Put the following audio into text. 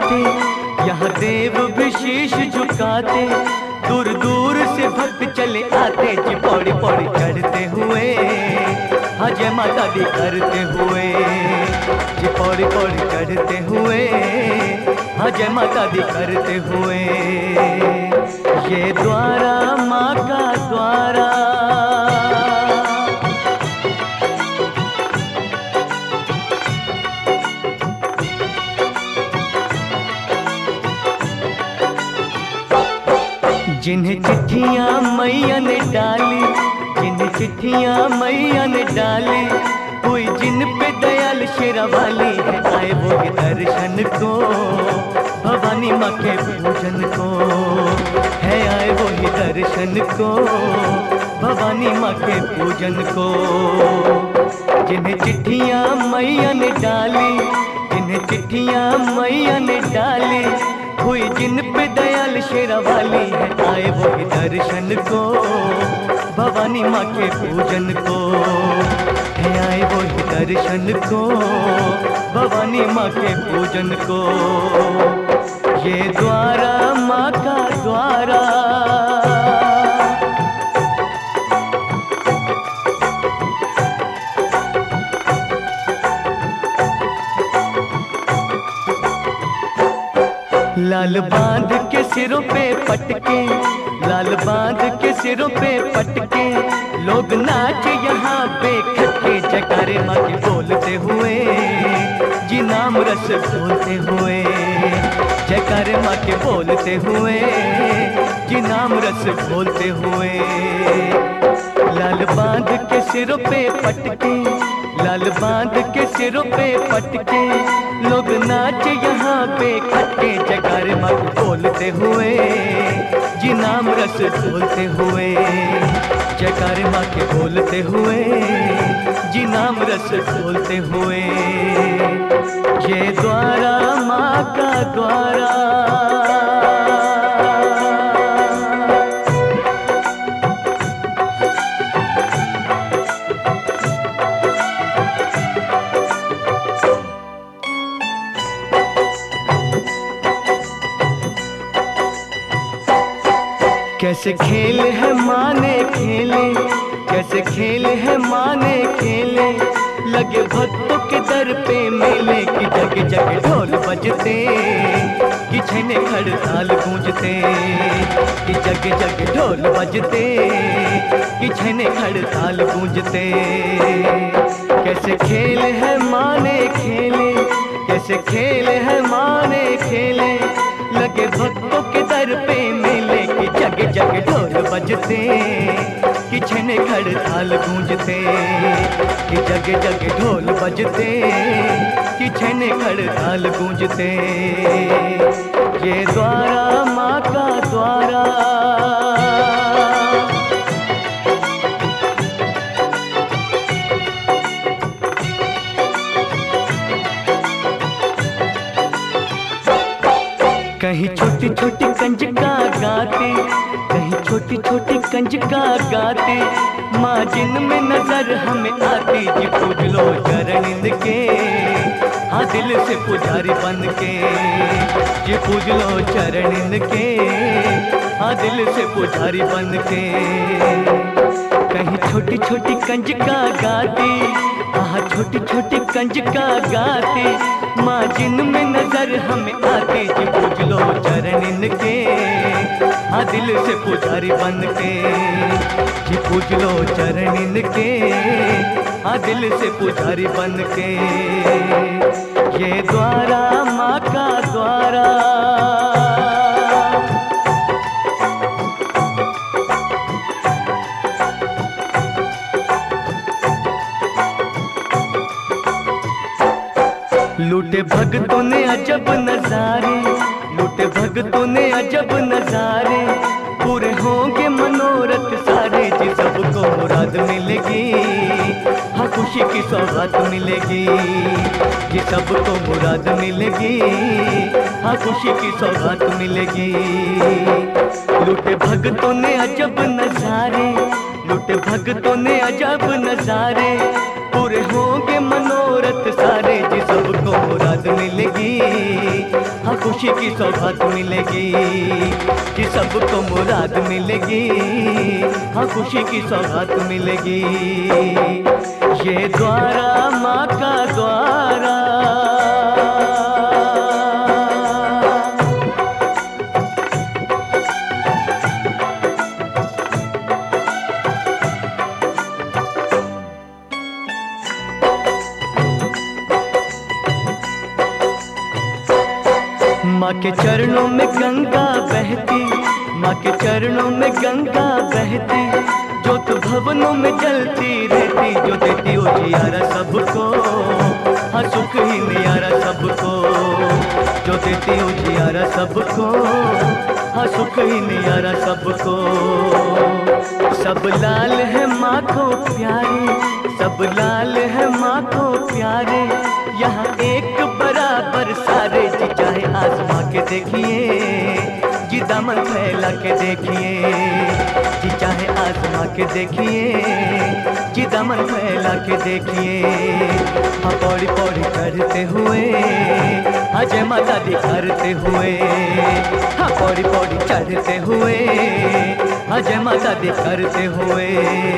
आते, यहाँ देव भी शीश झुकाते, दूर दूर से भक्त चले आते जी पौड़ी पौड़ी चढ़ते हुए, हाँ जय माता दी करते हुए, जी पौड़ी पौड़ी चढ़ते हुए, हाँ जय माता दी करते हुए। ये द्वारा माँ का द्वारा, जिन्हें चिट्ठियां मैया ने डाली, जिन्हें चिट्ठियां मैया ने डाली, कोई जिन पे दयाल शेरा वाली है, आए वो ही दर्शन को, भवानी माँ के पूजन को, है आए वो ही दर्शन को, भवानी माँ के पूजन को। जिन्हें चिट्ठियां मैया ने डाली, जिन्हें चिट्ठियां मैया ने डाली, हुई जिन पे दयाल शेरा वाली है, आए वो ही दर्शन को, भवानी माँ के पूजन को, है आए वो ही दर्शन को, भवानी माँ के पूजन को। ये द्वारा माँ का द्वारा, लाल बांध के सिरों पे पटके, लाल बांध के सिरों पे पटके, लोग नाच यहाँ पे खटके, जयकारे माँ के बोलते हुए, जी नाम रस बोलते हुए, जयकारे माँ के बोलते हुए, जी नाम रस बोलते हुए। लाल बांध के सिरों पे पटके, लाल बांध के सिरों पे पटके, लोग नाच यहाँ पे खटके, जयकारे माँ के बोलते हुए, जी नाम रस बोलते हुए, जयकारे माँ के बोलते हुए, जी नाम रस बोलते हुए। ये द्वारा माँ का द्वारा, कैसे खेल है माने खेले, कैसे खेल है माने खेले, लगे भक्तों के दर पे मेले, कि जगह जगह ढोल बजते, कि छेने खड़ताल गूंजते, कि जगह जगह ढोल बजते, कि छेने खड़ताल गूंजते। कैसे खेल है माने खेले, कैसे खेल है माने खेले, लगे भक्तों के दर पे मेले, कि जगह जगह ढोल बजते, कि छेने खड़ताल गूंजते, कि जगह जगह ढोल बजते, कि छेने खड़ताल गूंजते। ये द्वारा माँ का द्वारा, कहीं छोटी छोटी कंजका गाते, कहीं छोटी छोटी कंजका गाते, माँ जिन में नजर हमें आती, जी पूज लो चरण इनके, हाँ दिल से पुजारी बन के, जी पूज लो चरण इनके, हाँ दिल से पुजारी बन के। कहीं छोटी छोटी कंजका गाती, हाँ छोटी छोटी कंजका गाती, माँ जिन में नजर हमें आती, जी पूज लो चरण इनके, हाँ दिल से पुजारी बन के, जी पूज लो चरण इनके, हाँ दिल से पुजारी बन के। ये द्वारा माँ का द्वारा, लूटे भगतों ने अजब नजारे, लूटे भगतों ने अजब नजारे, पूरे होंगे मनोरथ सारे, जी सबको मुराद मिलेगी, हाँ खुशी की सौगात मिलेगी, जी सबको मुराद मिलेगी, हाँ खुशी की सौगात मिलेगी। लूटे भगतों ने अजब नजारे, लूटे भगतों ने अजब नजारे, पूरे होंगे मनोरथ सारे, जी सबको मुराद सौगात मिलेगी, हाँ खुशी की सौगात मिलेगी, कि सबको मुराद मिलेगी, हाँ खुशी की सौगात मिलेगी। ये द्वारा माँ का द्वारा, माँ के चरणों में गंगा बहती, माँ के चरणों में गंगा बहती, ज्योत भवनों में जलती रहती, जो देती उजियारा सबको, हाँ सुख ही नियारा सबको, जो देती उजियारा सबको, हाँ सुख ही नियारा सबको। सब लाल है माँ को प्यारे, सब लाल है माँ को प्यारे, यहाँ एक बराबर सारे, जी चाहे आसमां के देखिए, जी दामन फैला के देखिए, जी चाहे आसमां के देखिए, जी दामन फैला के देखिए। हाँ पौड़ी पौड़ी करते हुए, हाँ जय माता दी करते हुए, हाँ पौड़ी पौड़ी चढ़ते हुए, हाँ जय माता दी करते हुए।